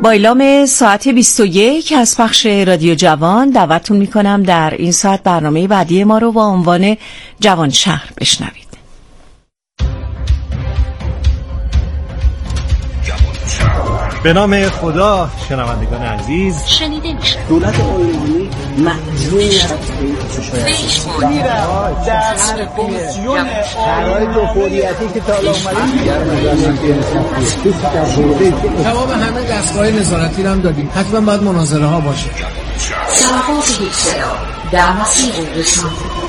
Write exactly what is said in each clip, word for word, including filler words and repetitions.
با اعلام ساعت بیست و یک از پخش رادیو جوان دعوتتون میکنم در این ساعت برنامه بعدی ما رو با عنوان جوان شهر بشنوید. به نام خدا. شنوندگان عزیز، شنیده میشه دولت آلمانی مجبور است در کمیسیون شرایط حریتی که تا اومدن جواب همه دستگاه نظارتی رو هم دادیم. حتما باید مناظره ها باشه. سرباز هیچرا در مسیر رسانه.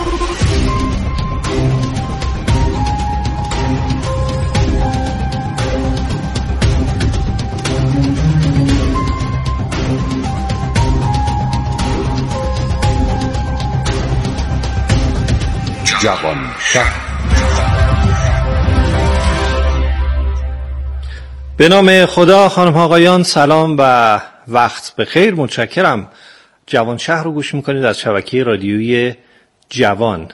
جوان شهر. به نام خدا. خانم ها آقایان، سلام و وقت بخیر. متشکرم. جوان شهر رو گوش میکنید از شبکه رادیویی جوان.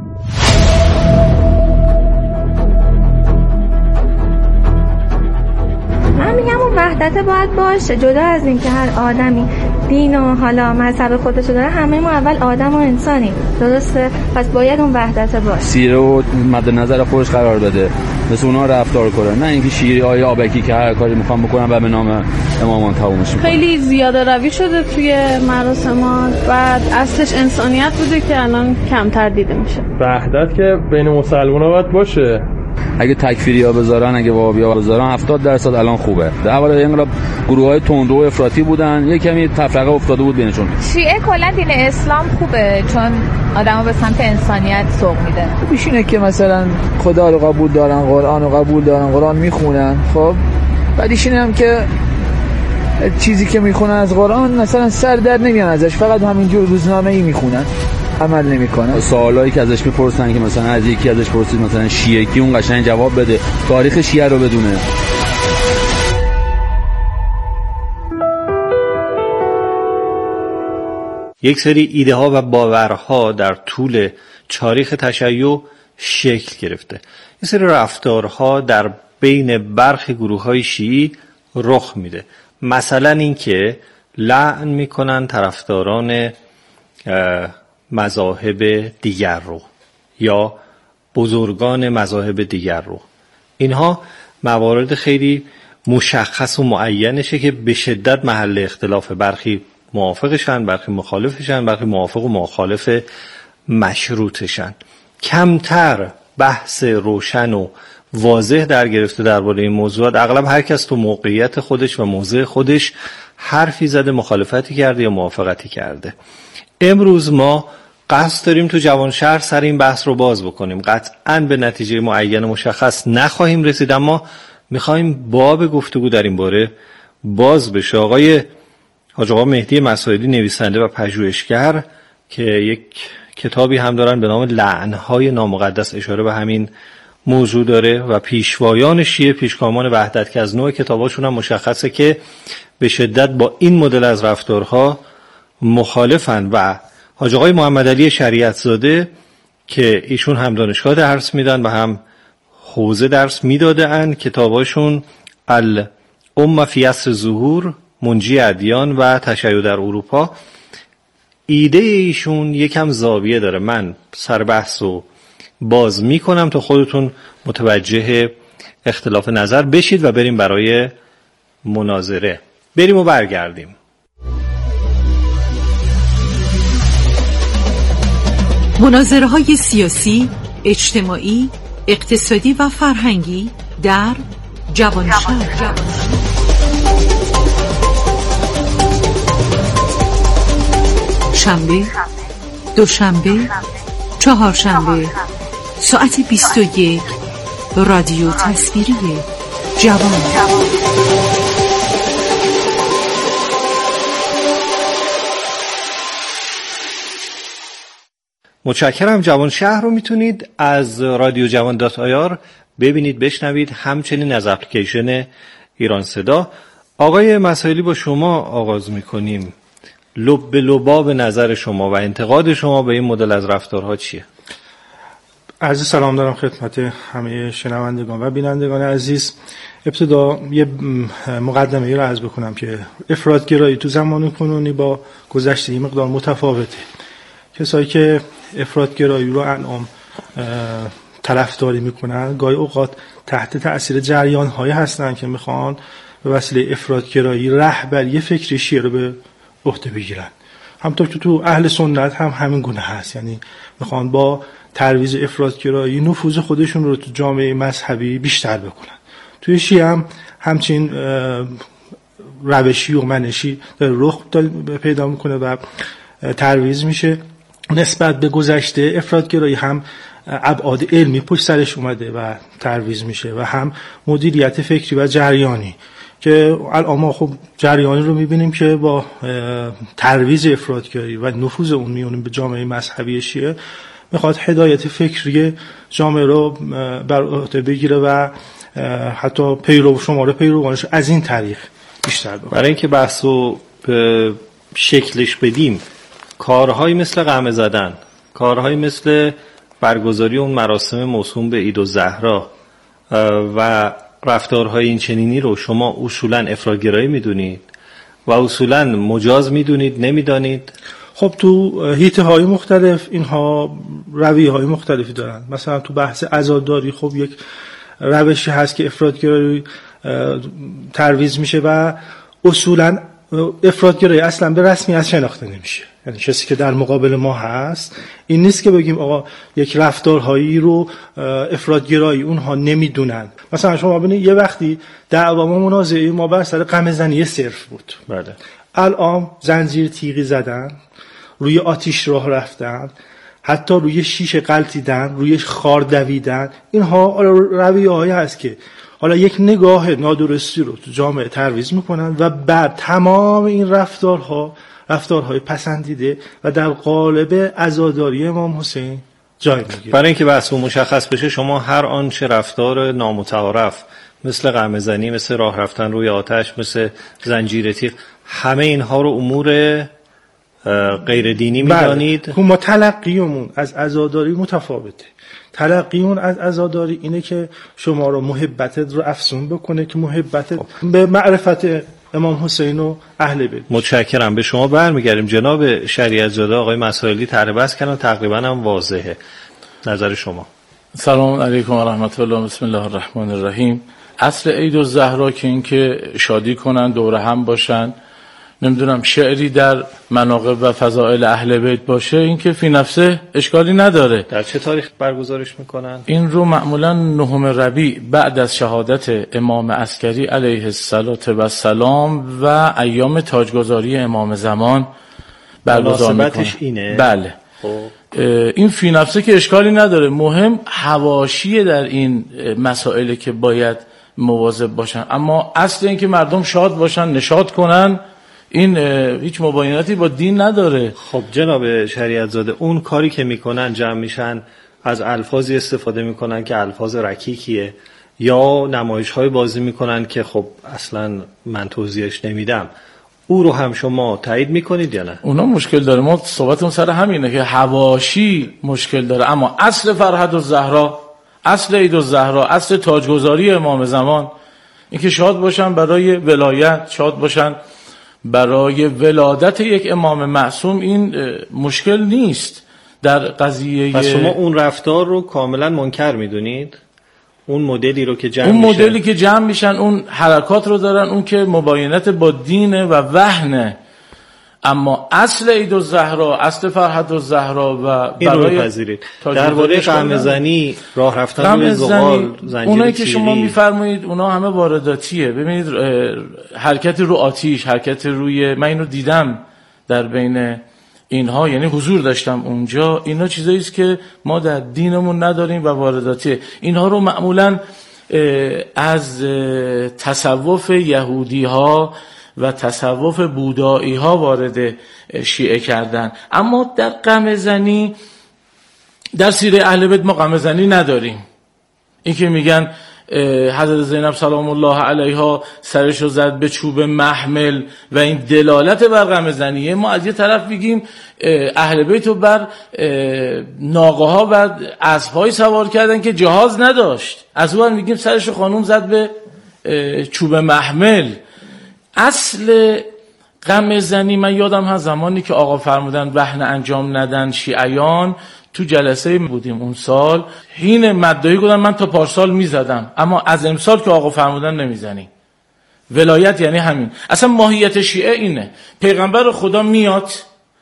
من میگم اون وحدت باید باشه، جدا از این که هر آدمی دین و حالا مذهب خودشو داره، همه ما اول آدم و انسانیم، درسته؟ پس باید اون وحدت باشه. سیره و مد نظر خودش قرار بده، مثل اونا رفتار کنه، نه اینکه شیری آیه آبکی که هر کاری میخوام بکنم و به نام امامان تمومش میکنم. خیلی زیاده روی شده توی مراسمات، بعد اصلش انسانیت بوده که الان کمتر دیده میشه. وحدت که بین مسلمان‌ها باید باشه. اگه تکفیری‌ها بذارن، اگه وهابی‌ها بذارن، هفتاد درصد الان خوبه. در اول انقلاب گروه‌های تندرو و افراطی بودن، یه کمی تفرقه افتاده بود بینشون. شیعه کلا دین اسلام خوبه چون آدمو به سمت انسانیت سوق میده. خوبیش اینه که مثلا خدا رو قبول دارن، قرآن رو قبول دارن، قرآن میخونن. خب بعدش اینه هم که چیزی که میخونن از قرآن مثلا سر در نمیان ازش، فقط همینجور روزنامه‌ای میخونن، عمل نمیکنه. سوالایی که ازش میپرسن که مثلا از یکی ازش پرسید مثلا شیعه کی، اون قشنگ جواب بده، تاریخ شیعه رو بدونه. یک سری ایده ها و باورها در طول تاریخ تشیع شکل گرفته. یک سری رفتارها در بین برخی گروه های شیعی رخ میده. مثلا این که لعن میکنن طرفداران مذاهب دیگر رو یا بزرگان مذاهب دیگر رو. اینها موارد خیلی مشخص و معینشه که به شدت محل اختلاف، برخی موافقشن، برخی مخالفشن، برخی موافق و مخالف مشروطشن. کمتر بحث روشن و واضح در گرفته درباره این موضوعات. اغلب هر کس تو موقعیت خودش و موضع خودش حرفی زده، مخالفتی کرده یا موافقتی کرده. امروز ما قصد داریم تو جوان شهر سر این بحث رو باز بکنیم. قطعاً به نتیجه معین مشخص نخواهیم رسید، اما میخوایم باب گفتگو در این باره باز بشه. آقای حاج آقا مهدی مساعدی، نویسنده و پژوهشگر که یک کتابی هم دارن به نام لعنهای نامقدس، اشاره به همین موضوع داره، و پیشوایان شیعه، پیشگامان وحدت، که از نوع کتاباشون هم مشخصه که به شدت با این مدل از رفتارها مخالفن. و حاج آقای محمد علی شریعت زاده که ایشون هم دانشگاه درس میدن و هم حوزه درس میداده ان، کتاباشون الامه فی عصر ظهور، منجی ادیان و تشیع در اروپا. ایده ایشون یکم زاویه داره. من سر بحث رو باز میکنم تا خودتون متوجه اختلاف نظر بشید و بریم برای مناظره. بریم و برگردیم. مناظره های سیاسی، اجتماعی، اقتصادی و فرهنگی در جوان شهر. شنبه، دوشنبه، چهارشنبه ساعت بیست و یک، رادیو تصویری جوان. متشکرم. جوان شهر رو میتونید از رادیو جوان دات آی آر ببینید، بشنوید، همچنین از اپلیکیشن ایران صدا. آقای مسائلی، با شما آغاز میکنیم. لب به لباب نظر شما و انتقاد شما به این مدل از رفتارها چیه؟ عرض سلام دارم خدمت همه شنوندگان و بینندگان عزیز. ابتدا یه مقدمه‌ای رو عرض بکنم که افراط‌گرایی تو زمان کنونی با گذشته یه مقدار متفاوته. کسایی که افراط‌گرایی رو انعام طرفداری میکنن گاهی اوقات تحت تأثیر جریان‌هایی هستن که میخوان به وسیله افراط‌گرایی رهبری فکری شیعه رو به عهده بگیرن. همونطور که تو اهل سنت هم همین گونه هست، یعنی میخوان با ترویج افراط‌گرایی نفوذ خودشون رو تو جامعه مذهبی بیشتر بکنن. توی شیعه هم همچین روشی و منشی داره رخ پیدا میکنه و ترویج میشه. نسبت به گذشته افراط‌گرایی هم ابعاد علمی پشت سرش اومده و ترویج میشه و هم مدیریت فکری و جریانی که الان ما خب جریانی رو میبینیم که با ترویج افراط‌گرایی و نفوذ اون میون به جامعه مذهبی شیعه میخواد هدایت فکری جامعه رو بر عهده بگیره و حتی پیرو شماره پیروانش از این طریق بیشتر بکنه. برای اینکه بحثو به شکلش بدیم، کارهایی مثل قمه زدن، کارهایی مثل برگزاری اون مراسم موسوم به عید الزهرا و رفتارهای این چنینی رو شما اصولاً افراط‌گرایی میدونید و اصولاً مجاز میدونید، نمیدانید؟ خب تو حیطه های مختلف اینها رویه های مختلفی دارن. مثلا تو بحث عزاداری خب یک روشی هست که افراط‌گرایی ترویج میشه و اصولاً افراط‌گرایی اصلا به رسمیت شناخته نمیشه. یعنی کسی که در مقابل ما هست این نیست که بگیم آقا یک رفتارهایی رو افراط‌گرایی اونها نمیدونن. مثلا شما ببینید یه وقتی دعوا و منازعه ما بر سر قمه زنی صرف بود، بله، الان زنجیر تیغی زدن، روی آتیش راه رفتن، حتی روی شیشه غلطیدن، روی خار دویدن، اینها رویه‌هایی هست که حالا یک نگاه نادرستی رو تو جامعه ترویج میکنن و بعد تمام این رفتارها رفتارهای پسندیده و در قالب عزاداری امام حسین جای میگیره. برای اینکه بحث مشخص بشه، شما هر آنچه رفتار نامتعارف مثل قمه زنی، مثل راه رفتن روی آتش، مثل زنجیر تیغ، همه اینها رو امور غیر دینی میدانید؟ بله. ما تلقیمون از عزاداری متفاوته. تلقیمون از عزاداری اینه که شما رو محبتت رو افزون بکنه که محبتت به معرفت امام حسین و اهل بیت. متشکرم. به شما برمیگردیم. جناب شریعت زاده آقای مسائلی طرح بحث کردن، تقریبا هم واضحه. نظر شما؟ سلام علیکم و رحمت الله. بسم الله الرحمن الرحیم. اصل عید الزهرا که این که شادی کنن، دور هم باشن، نمیدونم شعری در مناقب و فضائل اهل بیت باشه، این که فی نفسه اشکالی نداره. در چه تاریخ برگزارش میکنن؟ این رو معمولا نهم ربیع بعد از شهادت امام عسکری علیه السلام و ایام تاجگذاری امام زمان برگزار میکنن. اینه؟ بله. خب. این فی نفسه که اشکالی نداره. مهم حواشی در این مسائل که باید مواظب باشن، اما اصل این که مردم شاد باشن، نشاط کنن، این هیچ مباینتی با دین نداره. خب جناب شریعت زاده، اون کاری که میکنن، جمع میشن از الفاظی استفاده میکنن که الفاظ رکیکیه، یا نمایش های بازی میکنن که خب اصلا من توضیحش نمیدم، او رو هم شما تایید میکنید یا نه؟ اونا مشکل داره. ما صحبتمون سر همینه که حواشی مشکل داره، اما اصل فرحت الزهرا، اصل عید الزهرا، اصل تاجگذاری امام زمان این که شاد باشن برای ولایت، شاد باشن برای ولادت یک امام معصوم، این مشکل نیست در قضیه. پس شما اون رفتار رو کاملا منکر میدونید؟ اون مدلی رو که جمع اون میشن، مدلی که جمع میشن، اون حرکات رو دارن، اون که مباینت با دینه و وحنه. اما اصل عید الزهرا، اصل فرحت الزهرا و این رو بپذیرید. درباره قمه زنی، راه رفتن روی زغال، زنجیر، اونایی که شما میفرمایید اونا همه وارداتیه. ببینید حرکت رو آتیش، حرکت روی، من اینو دیدم در بین اینها، یعنی حضور داشتم اونجا، اینا چیزایی است که ما در دینمون نداریم و وارداتیه. اینها رو معمولا از تصوف یهودی ها و تصوف بودایی ها وارد شیعه کردن. اما در قمه زنی، در سیره اهل بیت ما قمه زنی نداریم. این که میگن حضرت زینب سلام الله علیها سرشو زد به چوب محمل و این دلالت بر غم زنیه. ما از یه طرف بگیم اهل بیت رو بر ناقه ها و اسب‌های سوار کردن که جهاز نداشت، از اون میگیم سرشو خانوم زد به چوب محمل. اصل غم زنی من یادم هست زمانی که آقا فرمودن وهن انجام ندن شیعیان، تو جلسه بودیم اون سال، هین مدعی گفتن من تا پارسال میزدم اما از امسال که آقا فرمودن نمیزنی. ولایت یعنی همین. اصلا ماهیت شیعه اینه، پیغمبر خدا میاد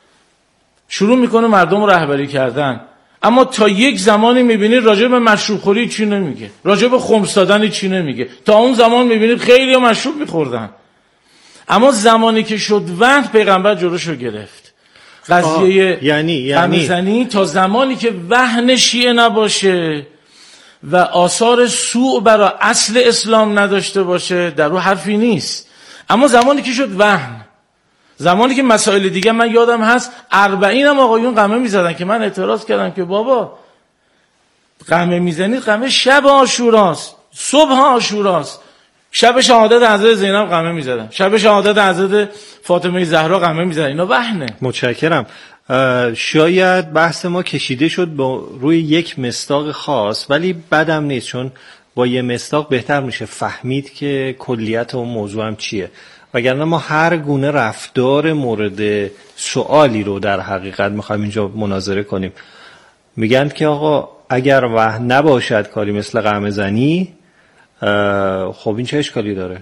شروع میکنه مردم رو رهبری کردن، اما تا یک زمانی میبینید راجع به مشروب خوری چی نمیگه، راجع به خمس دادن چی نمیگه. تا اون زمان میبینید خیلی ها مشروب میخوردن، اما زمانی که شد وحی پیغمبر جلوشو گرفت. قضیه یعنی یعنی زنی تا زمانی که وهن شیعه نباشه و آثار سوء برای اصل اسلام نداشته باشه در رو حرفی نیست. اما زمانی که شد وهن، زمانی که مسائل دیگه، من یادم هست اربعین هم آقایون قمه میزدن که من اعتراض کردم که بابا قمه میزنید، قمه شب عاشوراست، صبح عاشوراست. شب شهادت حضرت زینب قمه میزدن، شب شهادت حضرت فاطمه زهرا قمه میزدن. اینا وهنه. متشکرم. شاید بحث ما کشیده شد با روی یک مصداق خاص، ولی بدم نیست، چون با یه مصداق بهتر میشه فهمید که کلیت اون موضوع هم چیه. وگرنه ما هر گونه رفتار مورد سوالی رو در حقیقت میخوایم اینجا مناظره کنیم. میگن که آقا اگر وحی نباشد کاری مثل قمه زنی، خب این چه اشکالی داره؟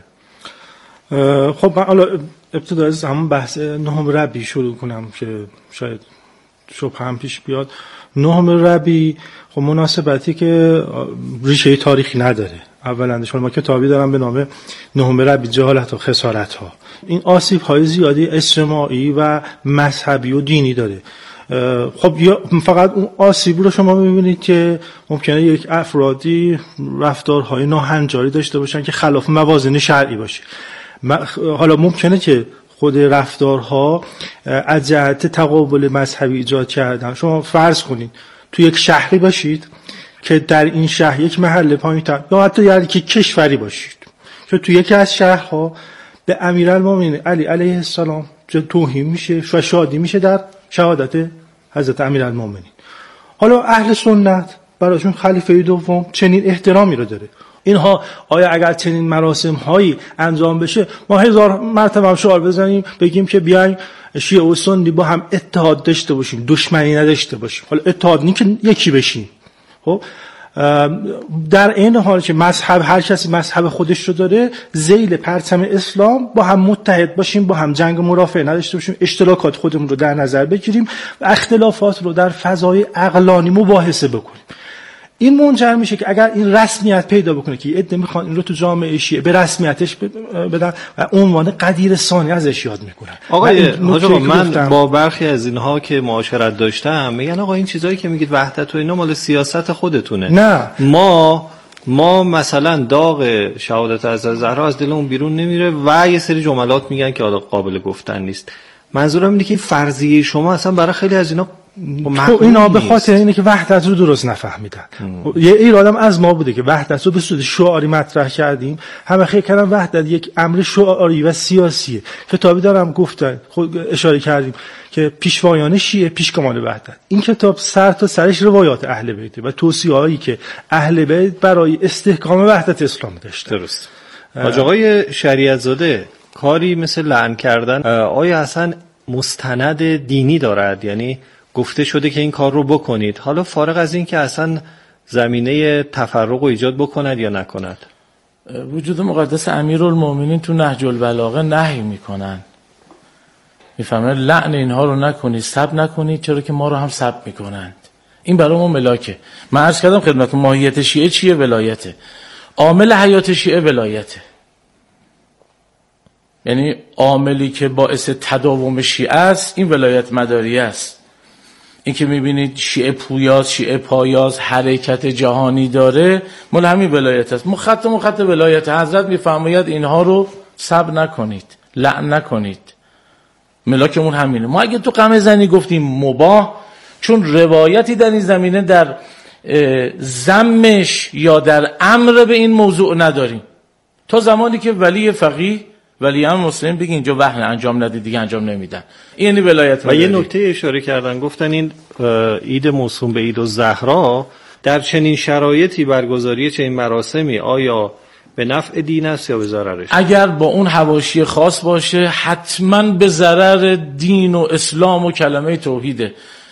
خب من حالا ابتدا از همون بحث نهم ربی شروع کنم که شاید شبه هم پیش بیاد. نهم ربی خب مناسبتی که ریشه تاریخی نداره. اولا شما ما کتابی دارم به نام نهم ربی جهالت و خسارت ها. این آسیب های زیادی اجتماعی و مذهبی و دینی داره. خب فقط اون آسیب رو شما می‌بینید که ممکنه یک افرادی رفتارهای ناهنجاری داشته باشن که خلاف موازین شرعی باشه. حالا ممکنه که خود رفتارها از جهت تقابل مذهبی ایجاد کردن. شما فرض کنید تو یک شهری باشید که در این شهر یک محله پایین‌تر یا حتی یعنی که کشوری باشید که تو یکی از شهرها به امیرالمومنین علی علیه السلام توهین میشه و شادی میشه در شهادت حضرت امیرالمومنین. حالا اهل سنت براشون خلیفه دوم چنین احترامی رو داره. اینها آیا اگر چنین مراسم هایی انجام بشه ما هزار مرتبه هم شعار بزنیم بگیم که بیاین شیعه و سنی با هم اتحاد داشته باشیم، دشمنی نداشته باشیم. حالا اتحاد نی که یکی بشیم. خب در این حال که مذهب هر کسی مذهب خودش رو داره، ذیل پرچم اسلام با هم متحد باشیم، با هم جنگ مرافعه نداشته باشیم، اشتراکات خودمون رو در نظر بگیریم و اختلافات رو در فضای عقلانی مباحثه بکنیم. این منجر میشه که اگر این رسمیت پیدا بکنه که عده میخوان این رو تو جامعه شیعه به رسمیتش بدن و عنوان قدیر ثانی ازش یاد میکنن. آقای حاج آقا من با برخی از اینها که معاشرت داشتم میگن آقا این چیزایی که میگید وحدت و اینا مال سیاست خودتونه. نه ما ما مثلا داغ شهادت از زهرا از دلمون بیرون نمیره و یه سری جملات میگن که حالا قابل گفتن نیست. منظورم اینه که فرضیه شما اصلا برای خیلی از اینا خب اینا به خاطر اینه که وحدت رو درست نفهمیدن. یه ایرادم از ما بوده که وحدت رو به صورت شعاری مطرح کردیم. همه خیلی کردن وحدت یک امر شعاری و سیاسیه. کتابی دارم گفتن خود اشاره کردیم که پیشوایان شیعه پیشگامان وحدت. این کتاب سر تا سرش روایات اهل بیت و توصیه‌هایی که اهل بیت برای استحکام وحدت اسلام داشته. درست. حاج آقای شریعت زاده کاری مثل لعن کردن آیا اصلا مستند دینی دارد؟ یعنی گفته شده که این کار رو بکنید، حالا فارغ از این که اصلا زمینه تفرق رو ایجاد بکند یا نکند. وجود مقدس امیرالمومنین تو نهج البلاغه نهی میکنن، میفهمن لعن اینها رو نکنید، سب نکنید، چرا که ما رو هم سب میکنند. این برای ما ملاکه. من عرض کردم خدمتتون ماهیت شیعه چیه؟ ولایته. عامل حیات شیعه ولایته، یعنی عاملی که باعث تداوم شیعه است این ولایت مداریه است. این که میبینید شیعه پویاز، شیعه پایاز، حرکت جهانی داره، مال همین ولایت است. مخط مخط ولایت. حضرت میفرماید اینها رو سب نکنید، لعن نکنید. ملاکمون همینه. ما اگه تو قمه زنی گفتیم مباح، چون روایتی در این زمینه در ذمش یا در امر به این موضوع نداریم تا زمانی که ولی فقیه ولی هم مسلم بگه اینجا وحی انجام ندید دیگه انجام نمیدن. یعنی ولایت. و یه نکته اشاره کردن، گفتن این عید موسوم به عید الزهرا در چنین شرایطی برگزاری چنین مراسمی آیا به نفع دین است یا به ضررش؟ اگر با اون حواشی خاص باشه حتما به ضرر دین و اسلام و کلمه توحیده.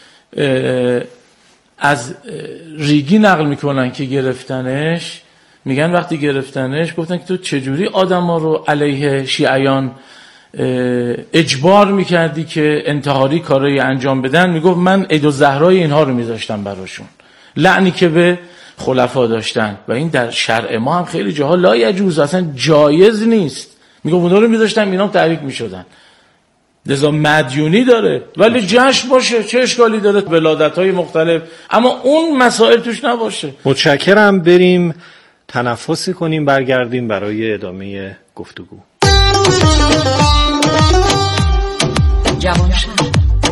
از ریگی نقل میکنن که گرفتنش، میگن وقتی گرفتنش گفتن که تو چجوری آدم ها رو علیه شیعیان اجبار میکردی که انتحاری کارایی انجام بدن؟ میگفت من عید الزهرای اینها رو میذاشتم براشون، لعنی که به خلفا داشتن و این در شرع ما هم خیلی جاها لا یجوز، اصلا جایز نیست. میگفت اونها رو میذاشتم اینا هم تحریک میشدن. لذا مدیونی داره ولی جشن باشه، چه اشکالی داره؟ ولادت‌های مختلف، اما اون مسائل توش نباشه. متشکرم. بریم تنفسی کنیم، برگردیم برای ادامه گفتگو. جوان شهر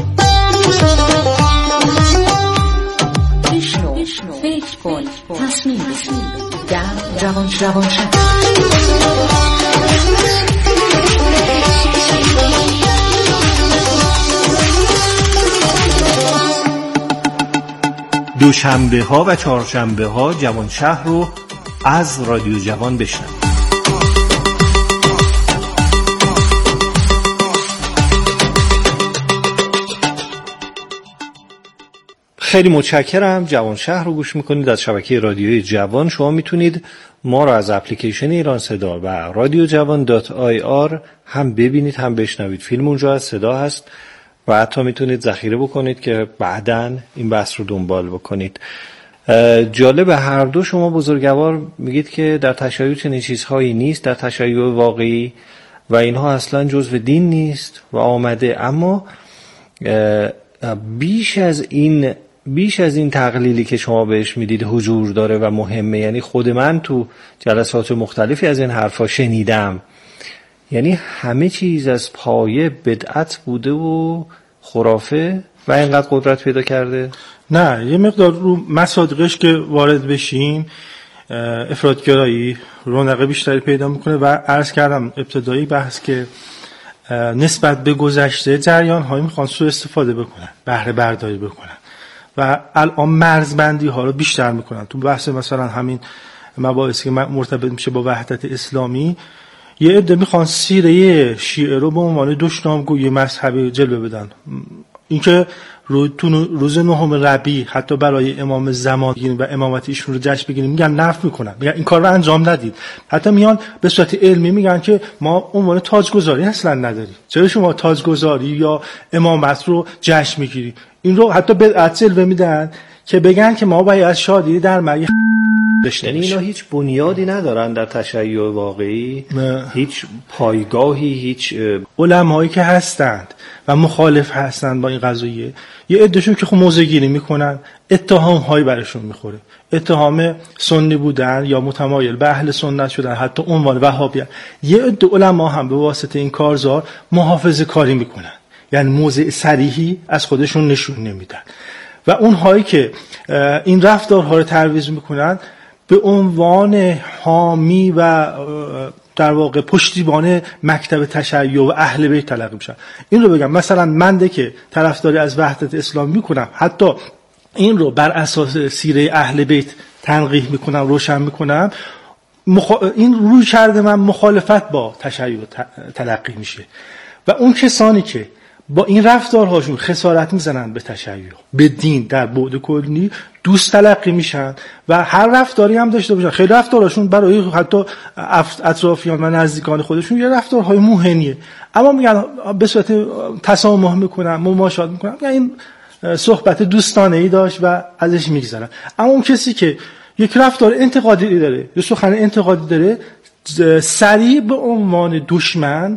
بشنو، فکر کن، تصمیم بگیر. در جوان جوان شهر دوشنبه ها و چهارشنبه ها جوان شهر رو از رادیو جوان بشنوید. خیلی متشکرم. جوان شهر رو گوش میکنید از شبکه رادیوی جوان. شما میتونید ما رو از اپلیکیشن ایران صدا و رادیو جوان دات آی آر هم ببینید هم بشنوید. فیلم اونجا از صدا هست و حتی میتونید ذخیره بکنید که بعداً این بحث رو دنبال بکنید. جالب، هر دو شما بزرگوار میگید که در تشیع چنین چیزهایی نیست، در تشیع واقعی و اینها اصلا جزو دین نیست و آمده. اما بیش از این بیش از این تقلیلی که شما بهش میدید حضور داره و مهمه. یعنی خود من تو جلسات مختلفی از این حرفا شنیدم، یعنی همه چیز از پایه بدعت بوده و خرافه و اینقدر قدرت پیدا کرده. نه، یه مقدار رو مصادیقش که وارد بشیم افراط‌گرایی رونق بیشتری پیدا میکنه و عرض کردم ابتدایی بحث که نسبت به گذشته جریان هایی میخوان سوء استفاده بکنن، بهره برداری بکنن و الان مرزبندی ها رو بیشتر میکنن. تو بحث مثلا همین مباحثی که مرتبط میشه با وحدت اسلامی، یه عده میخوان سیره شیعه رو به عنوان دشنامگوی مذهبی جلوه بدن. اینکه روز نهم ربیع حتی برای امام زمان و امامت ایشون رو جشن بگیریم میگن نفی میکنن، میگن این کار رو انجام ندید. حتی میان به صورت علمی میگن که ما عنوان تاجگذاری اصلا نداریم، چرا شما تاجگذاری یا امامت رو جشن میگیری؟ این رو حتی بدعت جلوه میدن که بگن که ما باید شادی در مرگ یعنی اینا هیچ بنیادی ندارن در تشیع واقعی، نه. هیچ پایگاهی، هیچ علمایی که هستند و مخالف هستند با این قضیه، یه عدهشون که خب موضع گیری میکنن، اتهام هایی برشون میخوره، اتهام سنی بودن یا متمایل به اهل سنت شدن، حتی عنوان وهابیت. یه عده علما هم به واسطه این کارزار محافظه کاری میکنن، یعنی موضع صریحی از خودشون نشون نمیدن و اون هایی که این رفتارها رو ترویج میکنن به عنوان حامی و در واقع پشتیبان مکتب تشیع و اهل بیت تلقی میشن. این رو بگم مثلا منده که طرفداری از وحدت اسلام میکنم، حتی این رو بر اساس سیره اهل بیت تنقیح میکنم، روشن میکنم، مخ... این روی کرده من مخالفت با تشیع تلقی میشه و اون کسانی که با این رفتارهاشون خسارت میزنن به تشیع، به دین در بعد کلی، دوست تلقی میشن و هر رفتاری هم داشته باشن. خیلی رفتارشون برای حتی اطرافیان و نزدیکان خودشون یه رفتارهای موهنیه، اما میگن به صورت تسامح میکنن، مماشات میکنن، میگن این صحبت دوستانه ای داشت و ازش میگذرن. اما اون کسی که یک رفتار انتقادی داره، یک سخن انتقادی داره، سریع به عنوان دشمن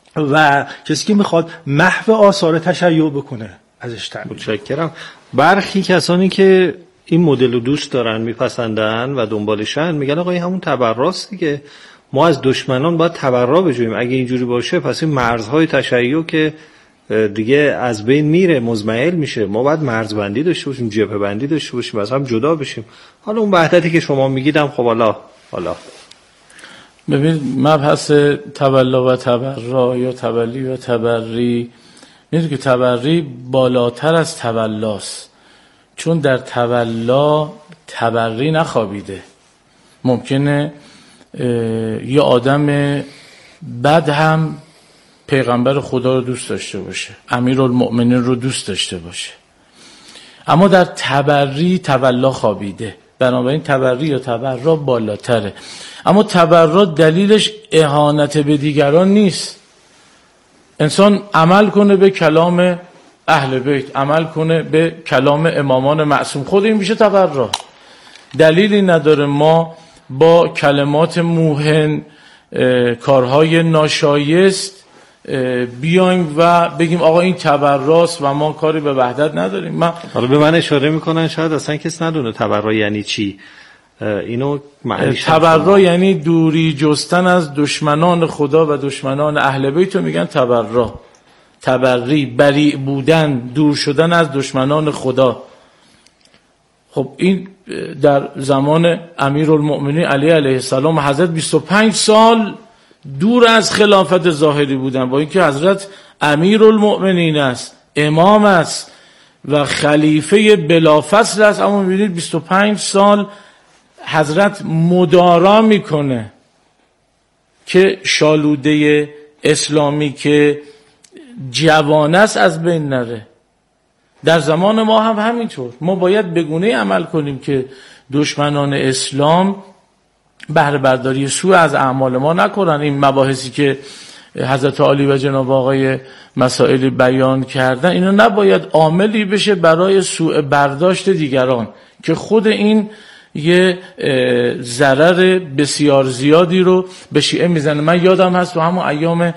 و کسی که میخواد محو آثار تشیع بکنه ازش تعبیر. متشکرم. برخی کسانی که این مدل رو دوست دارن، میپسندن و دنبالشن، میگن آقا این همون تبراست دیگه، ما از دشمنان باید تبرا بجوییم. اگه اینجوری باشه پس این مرزهای تشیع که دیگه از بین میره، مزمحل میشه. ما باید مرزبندی داشته باشیم، جبهه بندی داشته باشیم، از هم جدا بشیم. حالا اون وحدتی که شما میگیدم خب حالا حالا ببین مبحث تولا و تبرا یا تولی و تبری، میدونی که تبری بالاتر از تولاست، چون در تولا تبری نخوابیده. ممکنه یه آدم بد هم پیغمبر خدا رو دوست داشته باشه، امیرالمؤمنین رو دوست داشته باشه، اما در تبری تولا خوابیده. بنابراین تبری یا تبرا بالاتره. اما تبرا دلیلش اهانت به دیگران نیست. انسان عمل کنه به کلام اهل بیت، عمل کنه به کلام امامان معصوم، خود این میشه تبرا. دلیلی نداره ما با کلمات موهن، کارهای ناشایست بیایم و بگیم آقا این تبراست و ما کاری به وحدت نداریم. من حالا به من اشاره میکنن شاید اصلا کسی ندونه تبرا یعنی چی. اینو معنی تبرا یعنی دوری جستن از دشمنان خدا و دشمنان اهل بیت رو میگن تبرا. تبری بری بودن، دور شدن از دشمنان خدا. خب این در زمان امیرالمؤمنین علی علیه السلام حضرت بیست و پنج سال دور از خلافت ظاهری بودن، با اینکه حضرت امیرالمؤمنین است، امام است و خلیفه بلافصل است، اما میبینید بیست و پنج سال حضرت مدارا میکنه که شالوده اسلامی که جوان است از بین نره. در زمان ما هم همینطور. ما باید بگونه عمل کنیم که دشمنان اسلام بهره برداری سوء از اعمال ما نکنن. این مباحثی که حضرت عالی و جناب آقای مسائل بیان کردن، اینا نباید عاملی بشه برای سوء برداشت دیگران که خود این یه ضرر بسیار زیادی رو به شیعه میزنه. من یادم هست تو همون ایام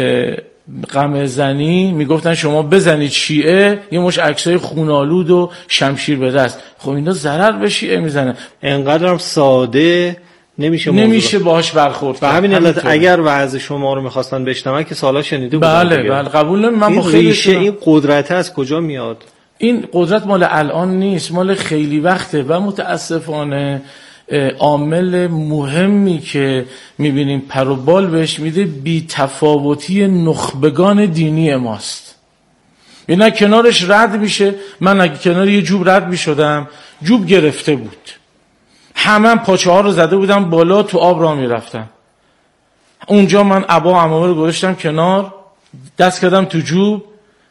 غم زنی میگفتن شما بزنید شیعه، یه مش عکسای خونالود و شمشیر به دست. خب اینا ضرر به شیعه میزنه. انقدرم ساده نمیشه نمیشه باهاش برخورد. به همین علت اگر وعظ شما رو میخواستن بشنون که سالا شنیده بودن. بله بله قبول نمی. من این ریشه این قدرت از کجا میاد؟ این قدرت مال الان نیست، مال خیلی وقته و متاسفانه عامل مهمی که میبینیم پروبال بهش میده بی تفاوتی نخبگان دینی ماست. اینا کنارش رد میشه. من اگه کنار یه جوب رد میشدم، جوب گرفته بود، همه هم پاچه ها رو زده بودم بالا، تو آب را میرفتم. اونجا من عبا عمامه رو گذاشتم کنار، دست کردم تو جوب،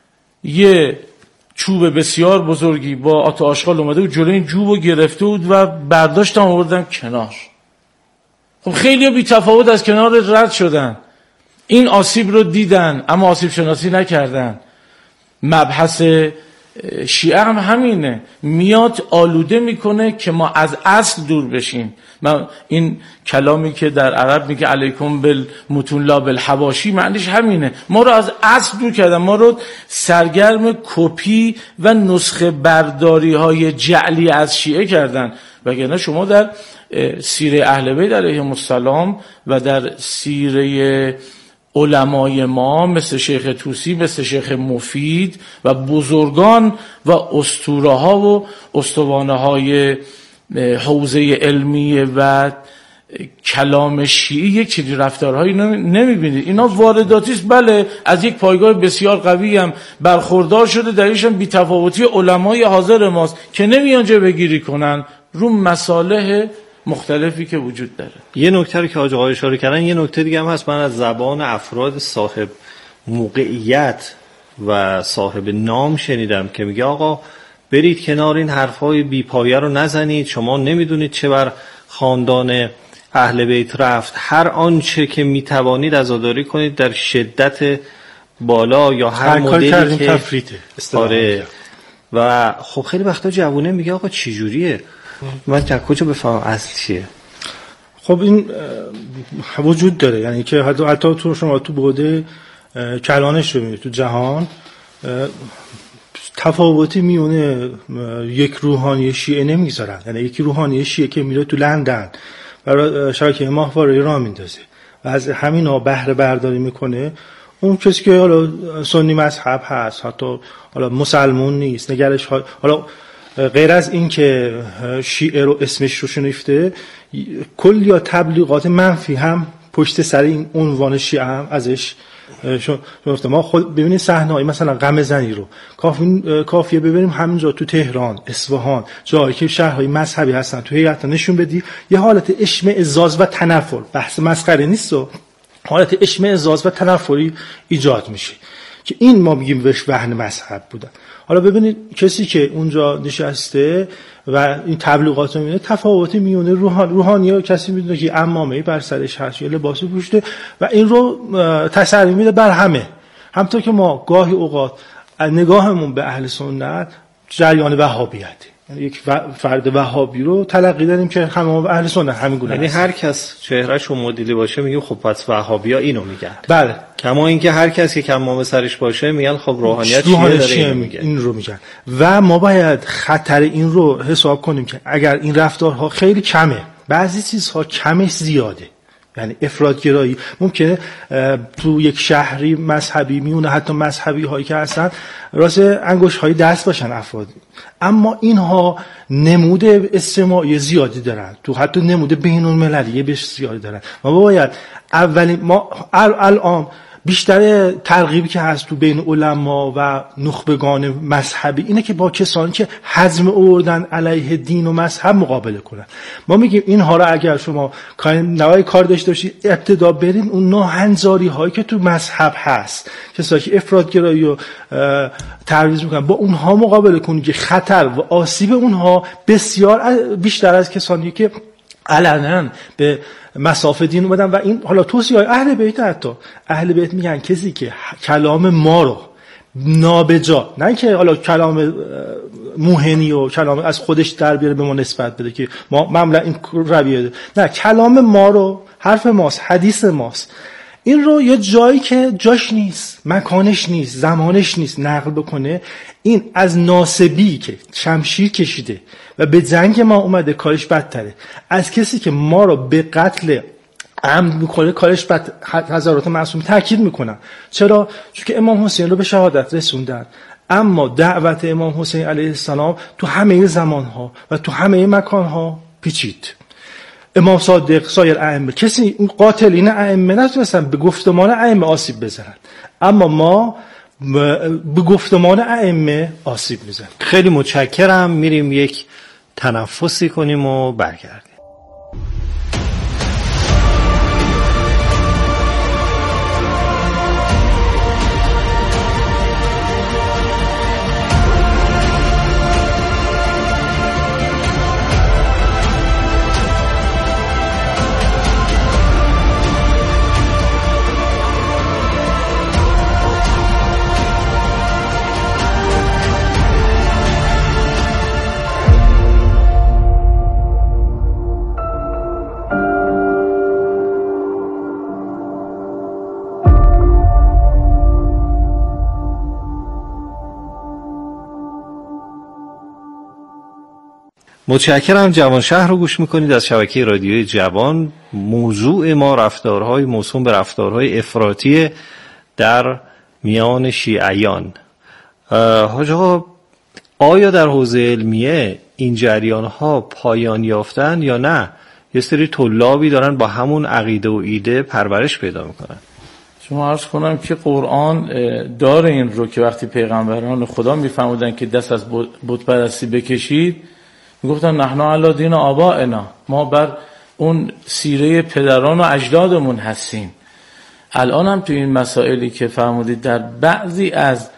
یه چوب بسیار بزرگی با آت آشغال اومده بود جلوی این جوبو گرفته بود و برداشتم آوردم کنار. خب خیلی بی تفاوت از کنار رد شدن، این آسیب رو دیدن اما آسیب شناسی نکردن. مبحث شیعه هم همینه، میاد آلوده میکنه که ما از اصل دور بشیم. من این کلامی که در عرب میگه علیکم بالمتون لا بالحواشی، معنیش همینه. ما رو از اصل دور کردن، ما رو سرگرم کپی و نسخه برداری های جعلی از شیعه کردن. وگرنه شما در سیره اهل بیت علیهم السلام و در سیره علمای ما مثل شیخ طوسی، مثل شیخ مفید و بزرگان و اسطوره ها و استوانه های حوزه علمی و کلام شیعی یک چیزی رفتارهایی نمیبینید. اینا وارداتی است. بله از یک پایگاه بسیار قوی هم برخوردار شده، دلیلش هم بی‌تفاوتی علمای حاضر ماست که نمیان جلوگیری کنن رو مصالح مختلفی که وجود داره. یه نکته رو که آقا اشاره کردن، یه نکته دیگه هم هست. من از زبان افراد صاحب موقعیت و صاحب نام شنیدم که میگه آقا برید کنار این حرفای بی پایه رو نزنید، شما نمیدونید چه بر خاندان اهل بیت رفت. هر آنچه که میتوانید عزاداری کنید در شدت بالا یا هر مدلی که تفریطه آره. و خب خیلی وقتا جوونه میگه آقا چی جوریه؟ من از کجا بفهمم اصل چیه؟ خب این وجود داره، یعنی که حتی حتی تو شما تو بوده کلانش رو میبینید تو جهان تفاوتی میونه یک روحانی شیعه نمیگذارن. یعنی یکی روحانی شیعه که میره تو لندن برای شبکه ماهواره راه میندازه و از همین ها بهره برداری میکنه، اون کسی که حالا سنی مذهب هست، حتی حالا مسلمون نیست، نگرش ها، حالا غیر از این که شیعه رو اسمش رو شنیفته، کل یا تبلیغات منفی هم پشت سر این عنوان شیعه هم ازش شنفته. ما خود ببینید صحنه‌ای مثلا غم زنی رو کافی کافیه ببینیم همینجا تو تهران، اصفهان، جایی که شهرهای مذهبی هستن، تو هیئت نشون بدی یه حالت اشمئزاز و تنفر، بحث مسخره نیست، و حالت اشمئزاز و تنفری ایجاد میشه که این ما میگیم بهش وهن مذهب بودن. حالا ببینید کسی که اونجا نشسته و این تبلیغات رو میبینه، تفاوتی میونه روحان روحانی ها، کسی میدونه که عمامه بر سرش هست یا لباسی پوشته و این رو تسری میده بر همه. همونطور که ما گاهی اوقات نگاهمون به اهل سنت جریان وهابیته، یعنی یک فرد وهابی رو تلقی داریم که همه اهل سنت همین گونه، یعنی هر کس چهرهش و مدلی باشه میگیم خب پس وهابیا اینو میگن. بله. کما اینکه هر کسی که کمامه سرش باشه میگن خب روحانیت چیه داره اینو میگه، این رو میگن. و ما باید خطر این رو حساب کنیم که اگر این رفتارها خیلی کمه، بعضی چیزها کمش زیاده، یعنی افراطگرایی ممکنه تو یک شهری مذهبی میونه، حتی مذهبی هایی که هستن راست انگشت های دست باشن افراد، اما اینها نمود اجتماعی زیادی دارن، تو حتی نمود بین المللی بهش زیادی دارن. ما باید اولین ما الان بیشتر ترغیبی که هست تو بین علما و نخبگان مذهبی اینه که با کسانی که حزم آوردن علیه دین و مذهب مقابله کنن. ما میگیم اینها را اگر شما نوای کار داشته باشید، ابتدا بریم اون ناهنجاری هایی که تو مذهب هست، کسایی که افراطگرایی رو ترویج میکنن، با اونها مقابله کنید که خطر و آسیب اونها بسیار بیشتر از کسانی که علنا به مسافه دین اومدن. و این حالا توصیه‌های اهل بیت، حتی اهل بیت میگن کسی که کلام ما رو نابجا، نه که حالا کلام موهنی و کلام از خودش در بیاره به ما نسبت بده که ما معمولا این رویه، نه، کلام ما رو، حرف ماست، حدیث ماست، این رو یه جایی که جاش نیست، مکانش نیست، زمانش نیست نقل بکنه، این از ناسبی که شمشیر کشیده و به جنگ ما اومده کارش بدتره از کسی که ما رو به قتل عمد میکنه، کارش بد. حضرات معصوم تاکید میکنن. چرا؟ چون که امام حسین رو به شهادت رسوندن، اما دعوت امام حسین علیه السلام تو همه زمانها و تو همه مکانها پیچید. امام صادق، سایر ائمه، کسی اون قاتلین ائمه نتونستن به گفتمان ائمه آسیب بزنن، اما ما به گفتمان ائمه آسیب میزنیم. خیلی متشکرم. میریم یک تنفسی کنیم و برگردیم. متشکرم. جوان شهر رو گوش میکنید از شبکه رادیوی جوان. موضوع ما رفتارهای موسوم به رفتارهای افراطی در میان شیعیان. حاج آقا، آیا در حوزه علمیه این جریانها پایان یافتن یا نه؟ یه سری طلابی دارن با همون عقیده و ایده پرورش پیدا میکنن. شما عرض کنم که قرآن داره این رو که وقتی پیغمبران خدا میفرمودن که دست از بت پرستی بکشید، میگفتن نحن علی دین آبائنا، ما بر اون سیره پدران و اجدادمون هستیم. الان هم تو این مسائلی که فرمودید در بعضی از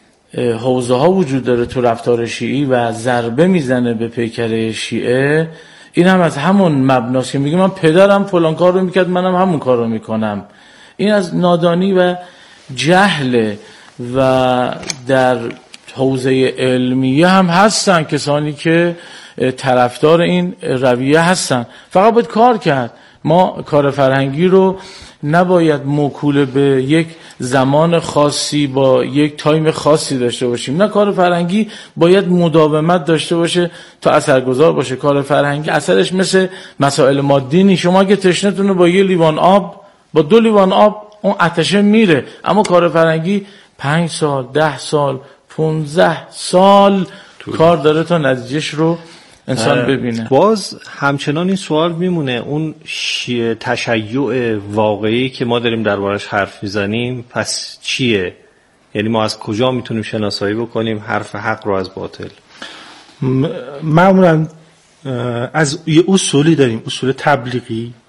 حوزه ها وجود داره تو رفتار شیعی و ضربه میزنه به پیکره شیعه، این هم از همون مبناست که میگه من پدرم فلان کار رو میکرد منم همون کار رو میکنم. این از نادانی و جهل. و در حوزه علمیه هم هستن کسانی که طرفدار این رویه هستن، فقط باید کار کرد. ما کار فرهنگی رو نباید موکول به یک زمان خاصی با یک تایم خاصی داشته باشیم، نه، کار فرهنگی باید مداومت داشته باشه تا اثرگذار باشه. کار فرهنگی اثرش مثل مسائل مادی نیست. شما اگه تشنه‌تون با یه لیوان آب، با دو لیوان آب اون آتشه میره، اما کار فرنگی پنج سال، ده سال، پونزده سال توی. کار داره تا نتیجهش رو انسان ببینه. باز همچنان این سوال میمونه، اون تشیع واقعی که ما داریم دربارش حرف میزنیم پس چیه؟ یعنی ما از کجا میتونیم شناسایی بکنیم حرف حق رو از باطل؟ معمولا از یه اصولی داریم، اصول تبلیغی